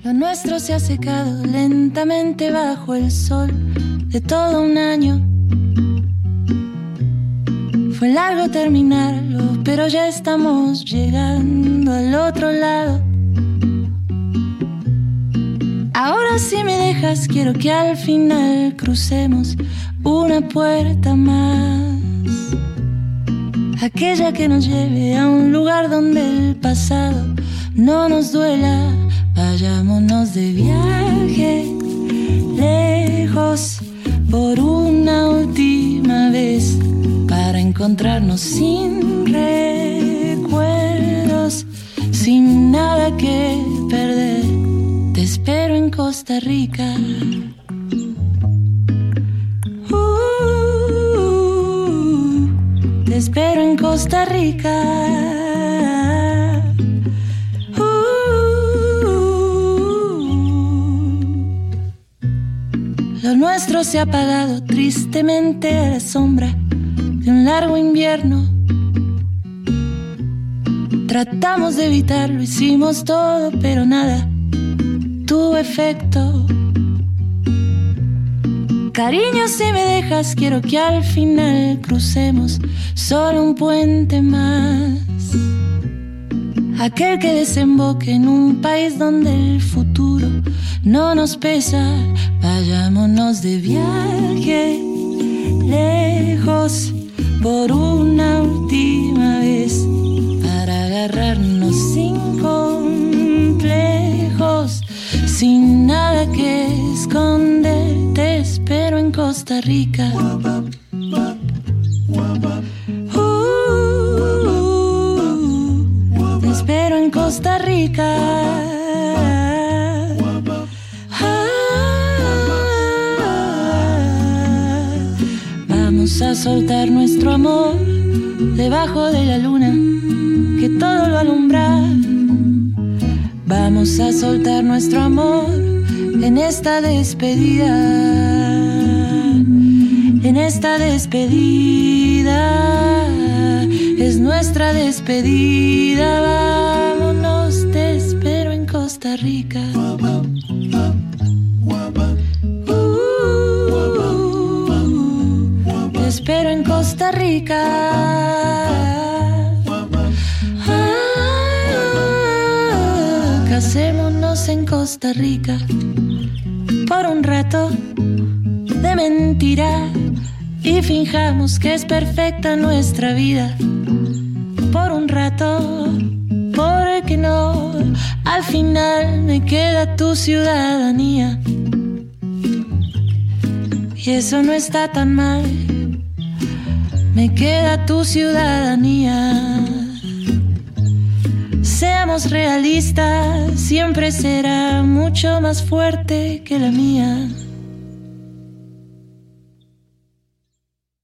Lo nuestro se ha secado lentamente bajo el sol de todo un año. Fue largo terminarlo, pero ya estamos llegando al otro lado. Ahora si me dejas, quiero que al final crucemos una puerta más. Aquella que nos lleve a un lugar donde el pasado no nos duela. Vayámonos de viaje lejos por una última vez, para encontrarnos sin recuerdos, sin nada que perder. Te espero en Costa Rica. Te espero en Costa Rica. Lo nuestro se ha apagado tristemente a la sombra de un largo invierno. Tratamos de evitarlo, hicimos todo, pero nada tuvo efecto. Cariño, si me dejas, quiero que al final crucemos solo un puente más. Aquel que desemboque en un país donde el futuro no nos pesa. Vayámonos de viaje lejos por una última vez, para agarrarnos sin complejos, sin nada que esconder. Te espero en Costa Rica. Te espero en Costa Rica. Vamos a soltar nuestro amor debajo de la luna que todo lo alumbra. Vamos a soltar nuestro amor en esta despedida. En esta despedida es nuestra despedida. Vámonos, te espero en Costa Rica. Te espero en Costa Rica. Casémonos en Costa Rica por un rato de mentira y finjamos que es perfecta nuestra vida. Por un rato, porque no, al final me queda tu ciudadanía. Y eso no está tan mal, me queda tu ciudadanía. Seamos realistas, siempre será mucho más fuerte que la mía.